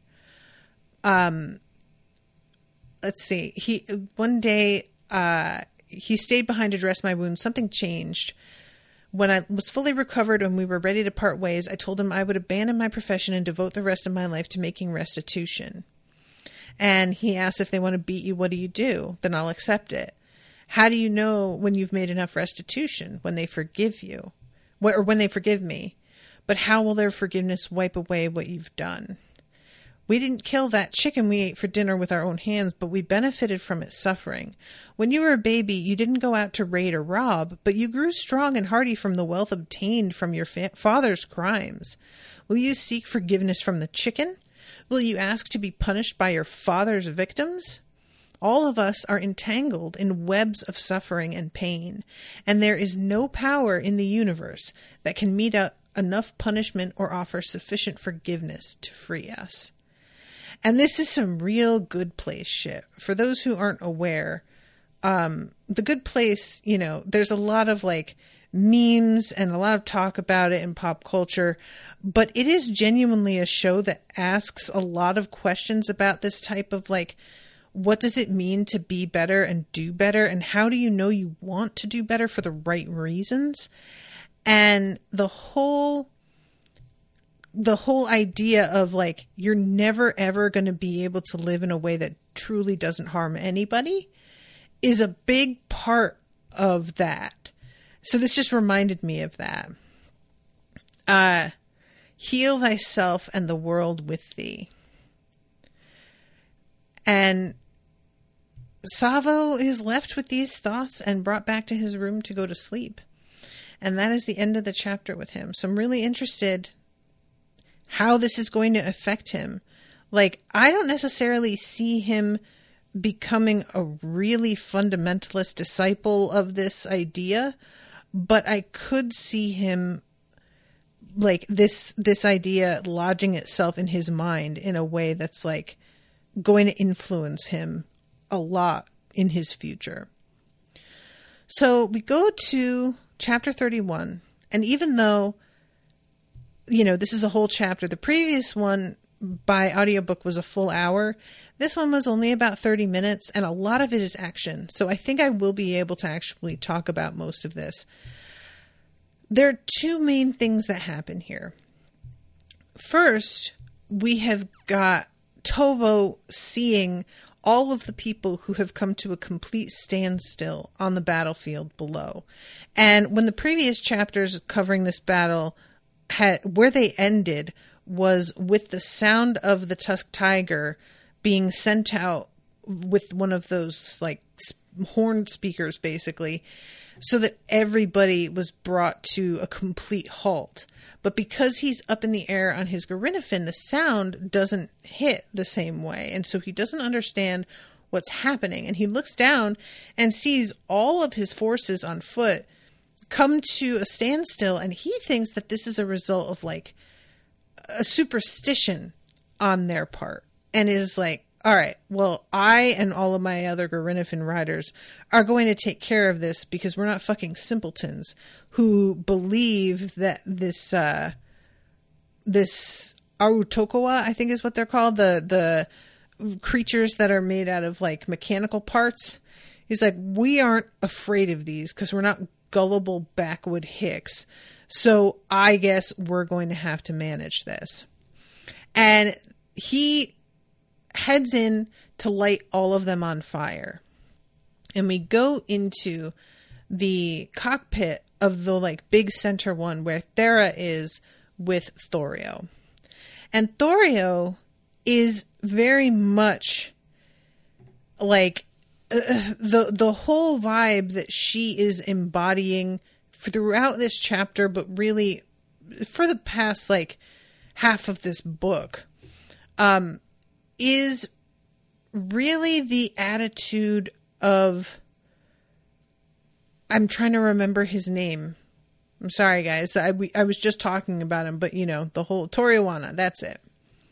Um, let's see, he, one day, uh, he stayed behind to dress my wounds. Something changed. When I was fully recovered and we were ready to part ways, I told him I would abandon my profession and devote the rest of my life to making restitution. And he asked, if they want to beat you, what do you do? Then I'll accept it. How do you know when you've made enough restitution? When they forgive you. Or when they forgive me. But how will their forgiveness wipe away what you've done? We didn't kill that chicken we ate for dinner with our own hands, but we benefited from its suffering. When you were a baby, you didn't go out to raid or rob, but you grew strong and hardy from the wealth obtained from your fa- father's crimes. Will you seek forgiveness from the chicken? Will you ask to be punished by your father's victims? All of us are entangled in webs of suffering and pain, and there is no power in the universe that can mete out enough punishment or offer sufficient forgiveness to free us. And this is some real Good Place shit. For those who aren't aware, um, The Good Place, you know, there's a lot of like memes and a lot of talk about it in pop culture, but it is genuinely a show that asks a lot of questions about this type of like, what does it mean to be better and do better? And how do you know you want to do better for the right reasons? And the whole... the whole idea of like, you're never ever going to be able to live in a way that truly doesn't harm anybody is a big part of that. So this just reminded me of that. Uh, heal thyself and the world with thee. And Savo is left with these thoughts and brought back to his room to go to sleep. And that is the end of the chapter with him. So I'm really interested how this is going to affect him. Like, I don't necessarily see him becoming a really fundamentalist disciple of this idea, but I could see him, like, this this idea lodging itself in his mind in a way that's, like, going to influence him a lot in his future. So we go to chapter thirty-one, and even though, you know, this is a whole chapter. The previous one by audiobook was a full hour. This one was only about thirty minutes, and a lot of it is action. So I think I will be able to actually talk about most of this. There are two main things that happen here. First, we have got Tovo seeing all of the people who have come to a complete standstill on the battlefield below. And when the previous chapters covering this battle had, where they ended was with the sound of the tusked tiger being sent out with one of those like horn speakers, basically, so that everybody was brought to a complete halt. But because he's up in the air on his Garinafin, the sound doesn't hit the same way. And so he doesn't understand what's happening. And he looks down and sees all of his forces on foot come to a standstill. And he thinks that this is a result of like a superstition on their part. And is like, all right, well, I and all of my other Garinafin riders are going to take care of this because we're not fucking simpletons who believe that this, uh, this Arutokoa, I think is what they're called, the, the creatures that are made out of like mechanical parts. He's like, we aren't afraid of these because we're not gullible backwood hicks. So I guess we're going to have to manage this. And he heads in to light all of them on fire. And we go into the cockpit of the like big center one where Thera is with Thorio. And Thorio is very much like uh, the the whole vibe that she is embodying throughout this chapter, but really for the past like half of this book, um, is really the attitude of, I'm trying to remember his name. I'm sorry, guys. I, we, I was just talking about him, but you know, the whole Toriwana, that's it.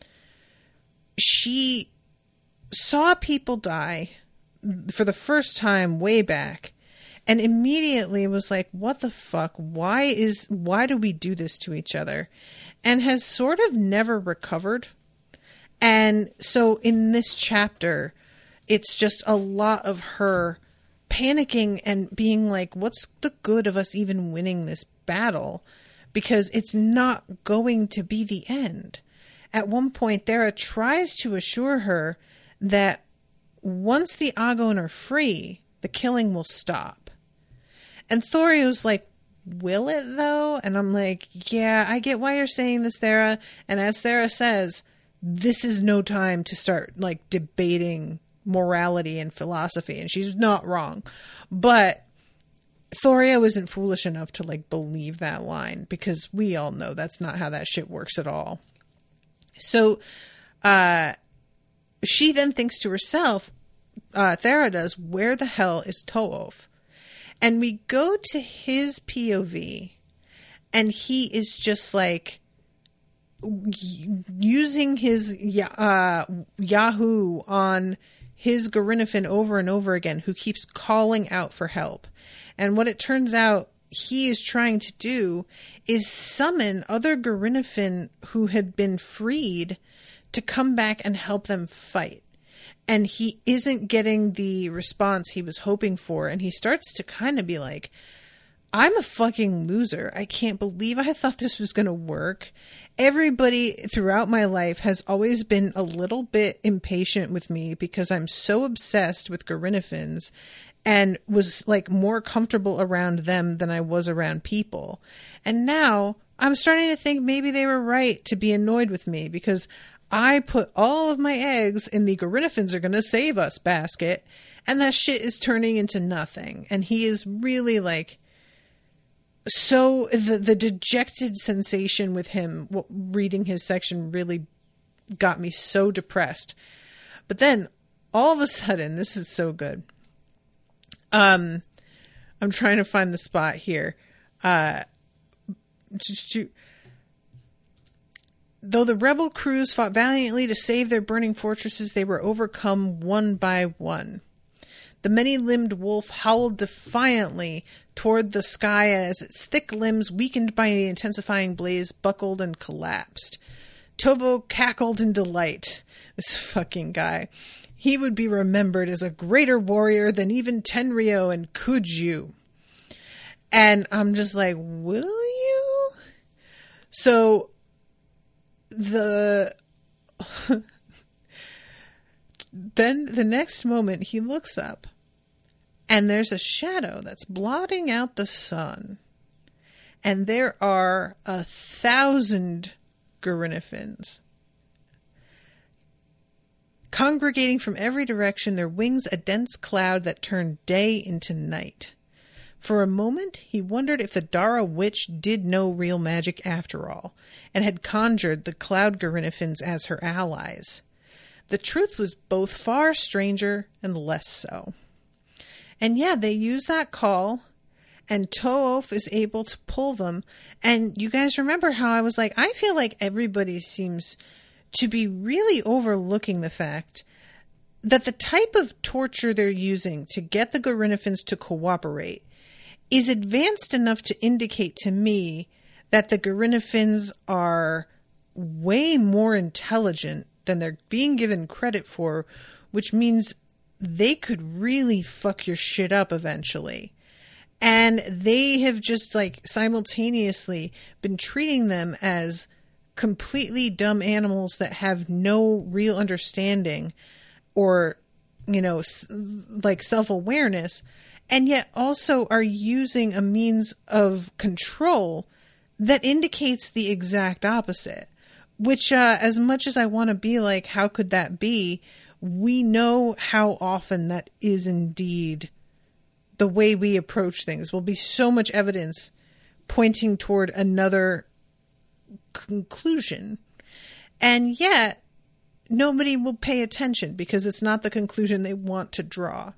She saw people die for the first time way back and immediately was like, what the fuck? Why is, why do we do this to each other? And has sort of never recovered. And so in this chapter, it's just a lot of her panicking and being like, what's the good of us even winning this battle? Because it's not going to be the end. At one point, Thera tries to assure her that once the Agon are free, the killing will stop. And Thorio's like, will it though? And I'm like, yeah, I get why you're saying this, Thera. And as Thera says, this is no time to start like debating morality and philosophy. And she's not wrong. But Thorio isn't foolish enough to like believe that line, because we all know that's not how that shit works at all. So, uh, she then thinks to herself, uh, Thera does, where the hell is To'of? And we go to his P O V, and he is just like using his uh, Yahoo on his Garinafin over and over again, who keeps calling out for help. And what it turns out he is trying to do is summon other Garinafin who had been freed to come back and help them fight. And he isn't getting the response he was hoping for. And he starts to kind of be like, I'm a fucking loser. I can't believe I thought this was going to work. Everybody throughout my life has always been a little bit impatient with me because I'm so obsessed with Garinafins and was like more comfortable around them than I was around people. And now I'm starting to think maybe they were right to be annoyed with me, because I put all of my eggs in the Garinafins are going to save us basket, and that shit is turning into nothing. And he is really like, so the, the dejected sensation with him reading his section really got me so depressed. But then all of a sudden, this is so good. Um, I'm trying to find the spot here. Uh, to, to, Though the rebel crews fought valiantly to save their burning fortresses, they were overcome one by one. The many-limbed wolf howled defiantly toward the sky as its thick limbs, weakened by the intensifying blaze, buckled and collapsed. Tovo cackled in delight. This fucking guy. He would be remembered as a greater warrior than even Tenryo and Kuju. And I'm just like, will you? So the then the next moment he looks up and there's a shadow that's blotting out the sun, and there are a thousand Garinafins congregating from every direction, their wings a dense cloud that turned day into night. For a moment, he wondered if the Dara witch did know real magic after all, and had conjured the Cloud Garinafins as her allies. The truth was both far stranger and less so. And yeah, they use that call, and To'of is able to pull them. And you guys remember how I was like, I feel like everybody seems to be really overlooking the fact that the type of torture they're using to get the Garinafins to cooperate is advanced enough to indicate to me that the Garinafins are way more intelligent than they're being given credit for, which means they could really fuck your shit up eventually. And they have just like simultaneously been treating them as completely dumb animals that have no real understanding or, you know, like self-awareness, and yet also are using a means of control that indicates the exact opposite. Which, uh, as much as I want to be like, how could that be? we know how often that is indeed the way we approach things. Will be so much evidence pointing toward another conclusion. And yet, nobody will pay attention because it's not the conclusion they want to draw.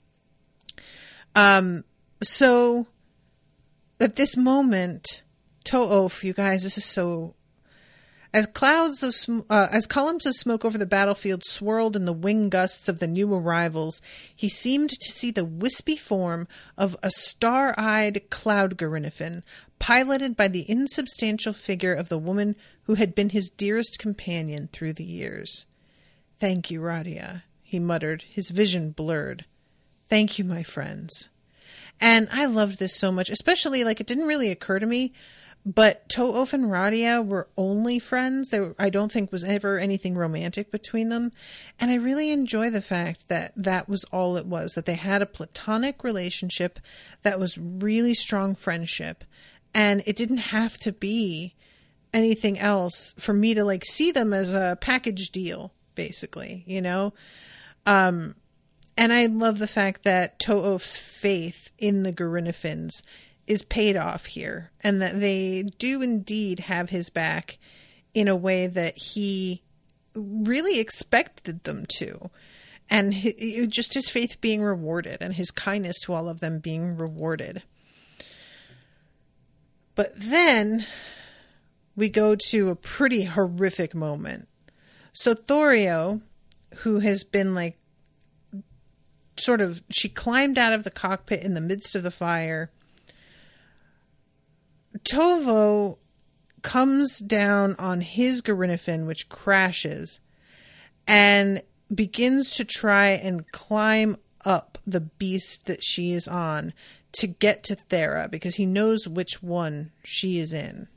Um, so, at this moment, To'of, you guys, this is so... As clouds of sm- uh, as columns of smoke over the battlefield swirled in the wing gusts of the new arrivals, he seemed to see the wispy form of a star-eyed cloud Garinafin, piloted by the insubstantial figure of the woman who had been his dearest companion through the years. "Thank you, Radia," he muttered, his vision blurred. "Thank you, my friends." And I loved this so much, especially, like, it didn't really occur to me, but To'of and Radia were only friends. There, I don't think was ever anything romantic between them. And I really enjoy the fact that that was all it was, that they had a platonic relationship that was really strong friendship. And it didn't have to be anything else for me to, like, see them as a package deal, basically, you know? Um, and I love the fact that To'of's faith in the Garinafins is paid off here, and that they do indeed have his back in a way that he really expected them to, and he, just his faith being rewarded and his kindness to all of them being rewarded. But then we go to a pretty horrific moment. So Thorio, who has been like sort of, she climbed out of the cockpit in the midst of the fire. Tovo comes down on his Garinafin, which crashes, and begins to try and climb up the beast that she is on to get to Thera, because he knows which one she is in.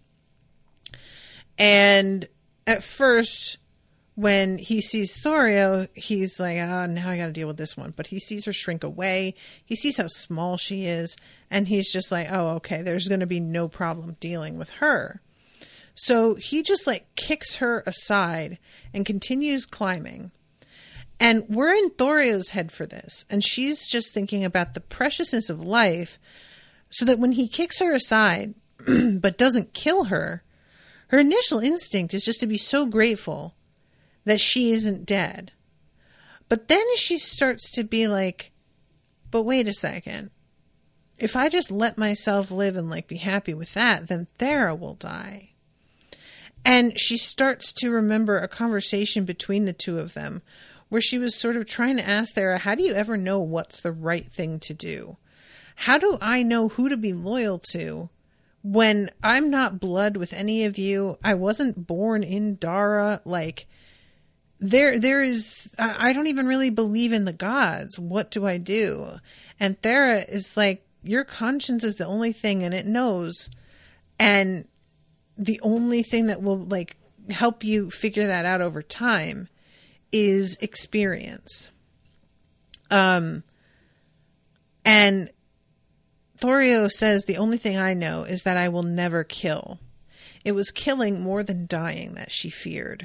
And at first, when he sees Thorio, he's like, oh, now I got to deal with this one. But he sees her shrink away. He sees how small she is. And he's just like, oh, okay, there's going to be no problem dealing with her. So he just like kicks her aside and continues climbing. And we're in Thorio's head for this. And she's just thinking about the preciousness of life, so that when he kicks her aside, but doesn't kill her, her initial instinct is just to be so grateful that she isn't dead. But then she starts to be like, but wait a second. If I just let myself live and like be happy with that, then Thera will die. And she starts to remember a conversation between the two of them where she was sort of trying to ask Thera, how do you ever know what's the right thing to do? How do I know who to be loyal to when I'm not blood with any of you? I wasn't born in Dara. Like, there, there is, I don't even really believe in the gods. What do I do? And Thera is like, your conscience is the only thing, and it knows. And the only thing that will like help you figure that out over time is experience. Um, and Thorio says, the only thing I know is that I will never kill. It was killing more than dying that she feared.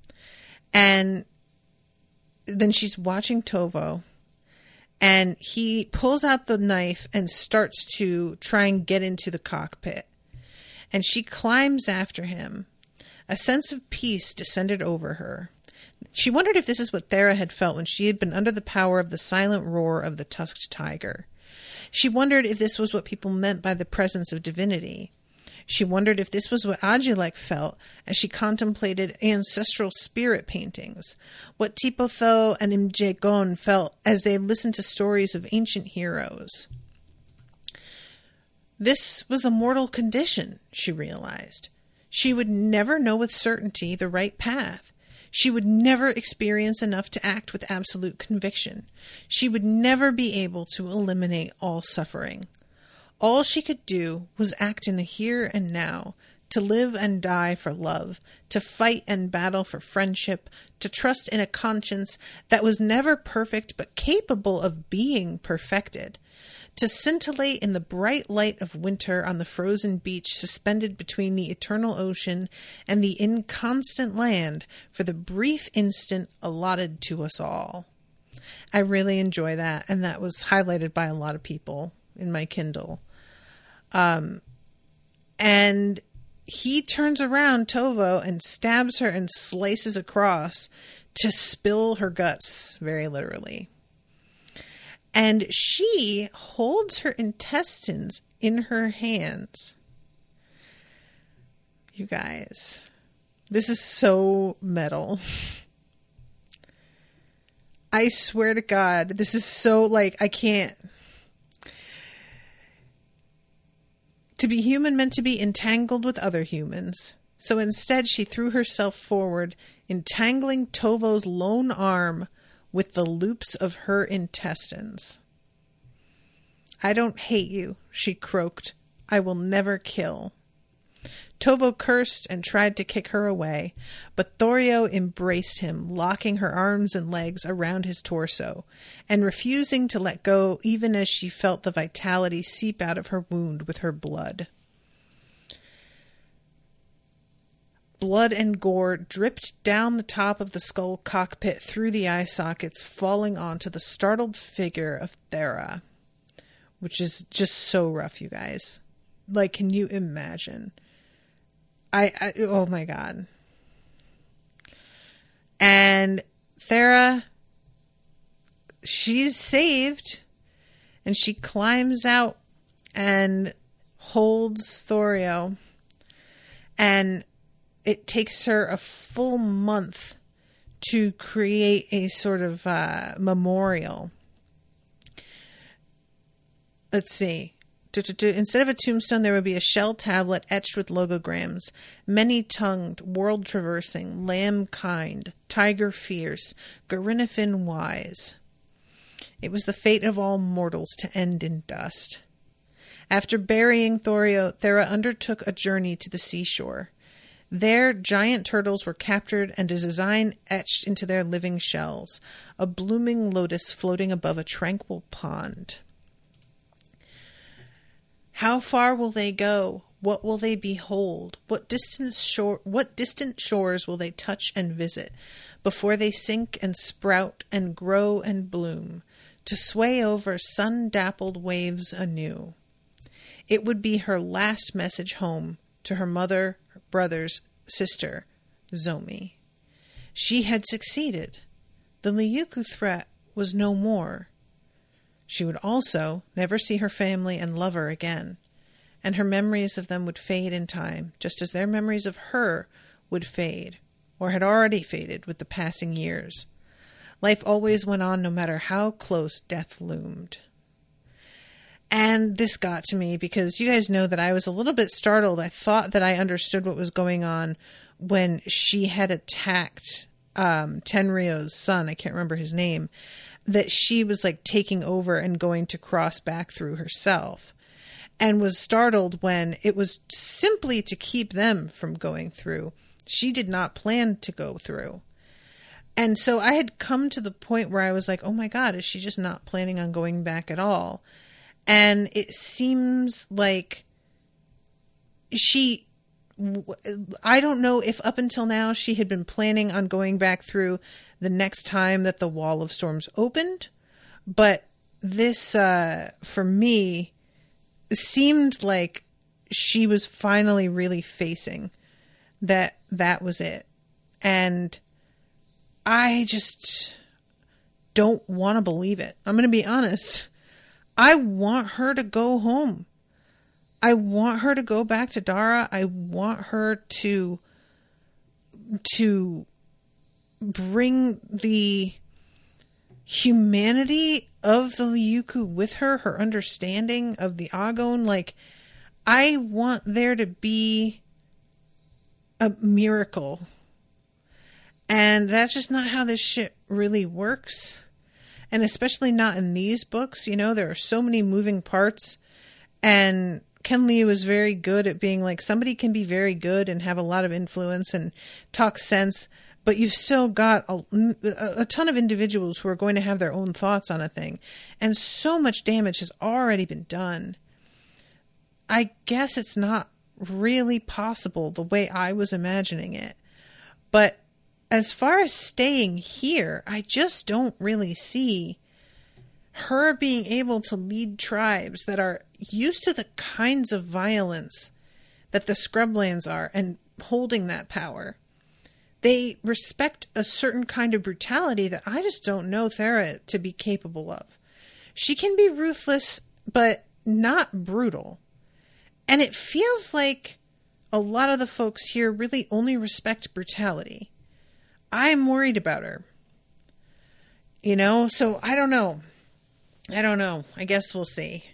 And then she's watching Tovo, and he pulls out the knife and starts to try and get into the cockpit. And she climbs after him. A sense of peace descended over her. She wondered if this is what Thera had felt when she had been under the power of the silent roar of the tusked tiger. She wondered if this was what people meant by the presence of divinity. She wondered if this was what Agilek felt as she contemplated ancestral spirit paintings, what Tipotho and Imjegon felt as they listened to stories of ancient heroes. This was the mortal condition, she realized. She would never know with certainty the right path. She would never experience enough to act with absolute conviction. She would never be able to eliminate all suffering. All she could do was act in the here and now, to live and die for love, to fight and battle for friendship, to trust in a conscience that was never perfect but capable of being perfected, to scintillate in the bright light of winter on the frozen beach suspended between the eternal ocean and the inconstant land for the brief instant allotted to us all. I really enjoy that, and that was highlighted by a lot of people in my Kindle. Um, and he turns around Tovo and stabs her and slices across to spill her guts, very literally. And she holds her intestines in her hands. You guys, this is so metal. I swear to God, this is so, like, I can't. To be human meant to be entangled with other humans. So instead, she threw herself forward, entangling Tovo's lone arm with the loops of her intestines. "I don't hate you," she croaked. "I will never kill." Tovo cursed and tried to kick her away, but Thorio embraced him, locking her arms and legs around his torso, and refusing to let go even as she felt the vitality seep out of her wound with her blood. Blood and gore dripped down the top of the skull cockpit through the eye sockets, falling onto the startled figure of Thera, which is just so rough, you guys. Like, can you imagine? I, I oh my God. And Thera, she's saved, and she climbs out and holds Thorio, and it takes her a full month to create a sort of uh, memorial. Let's see. Instead of a tombstone, there would be a shell tablet etched with logograms, many-tongued, world-traversing, lamb-kind, tiger-fierce, Gerinifin-wise. It was the fate of all mortals to end in dust. After burying Thorio, Thera undertook a journey to the seashore. There, giant turtles were captured and a design etched into their living shells, a blooming lotus floating above a tranquil pond. How far will they go? What will they behold? What distant shore, what distant shores will they touch and visit before they sink and sprout and grow and bloom, to sway over sun-dappled waves anew? It would be her last message home to her mother, her brothers, sister, Zomi. She had succeeded. The Lyuku threat was no more. She would also never see her family and lover again, and her memories of them would fade in time, just as their memories of her would fade, or had already faded with the passing years. Life always went on no matter how close death loomed. And this got to me because you guys know that I was a little bit startled. I thought that I understood what was going on when she had attacked um, Tenryo's son. I can't remember his name. That she was like taking over and going to cross back through herself, and was startled when it was simply to keep them from going through. She did not plan to go through. And so I had come to the point where I was like, oh my God, is she just not planning on going back at all? And it seems like she, I don't know if up until now she had been planning on going back through the next time that the Wall of Storms opened, but this, uh, for me, seemed like she was finally really facing that that was it. And I just don't want to believe it. I'm going to be honest. I want her to go home. I want her to go back to Dara. I want her to, to bring the humanity of the Lyuku with her, her understanding of the Agon. Like, I want there to be a miracle. And that's just not how this shit really works. And especially not in these books. You know, there are so many moving parts. And Ken Liu is very good at being like, somebody can be very good and have a lot of influence and talk sense, but you've still got a, a ton of individuals who are going to have their own thoughts on a thing. And so much damage has already been done. I guess it's not really possible the way I was imagining it. But as far as staying here, I just don't really see her being able to lead tribes that are used to the kinds of violence that the Scrublands are and holding that power. They respect a certain kind of brutality that I just don't know Thera to be capable of. She can be ruthless, but not brutal. And it feels like a lot of the folks here really only respect brutality. I'm worried about her. You know, so I don't know. I don't know. I guess we'll see.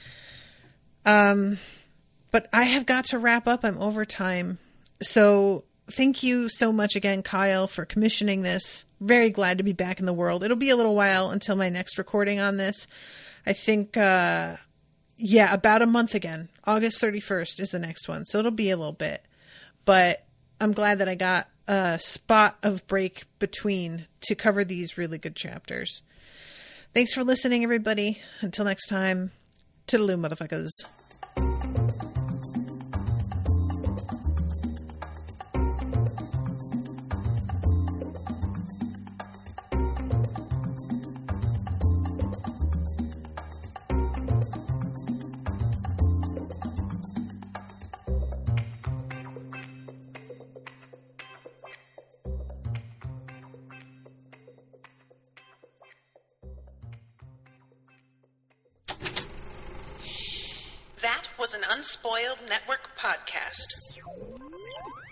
Um, but I have got to wrap up. I'm over time. So thank you so much again, Kyle, for commissioning this. Very glad to be back in the world. It'll be a little while until my next recording on this. I think, uh, yeah, about a month again. August thirty-first is the next one. So it'll be a little bit. But I'm glad that I got a spot of break between to cover these really good chapters. Thanks for listening, everybody. Until next time, toodaloo, motherfuckers. That was an Unspoiled Network podcast.